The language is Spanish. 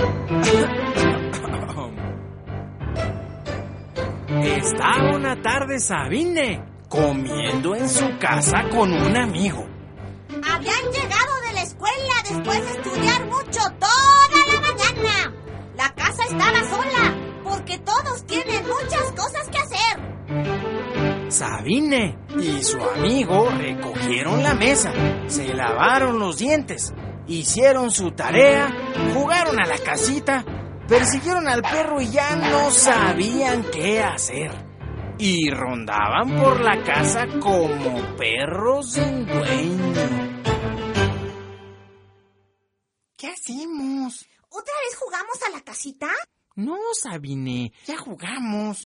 Estaba una tarde Sabine comiendo en su casa con un amigo. Habían llegado de la escuela después de estudiar mucho toda la mañana. La casa estaba sola porque todos tienen muchas cosas que hacer. Sabine y su amigo recogieron la mesa, se lavaron los dientes, hicieron su tarea, jugaron a la casita, persiguieron al perro y ya no sabían qué hacer. Y rondaban por la casa como perros sin dueño. ¿Qué hacemos? ¿Otra vez jugamos a la casita? No, Sabine, ya jugamos.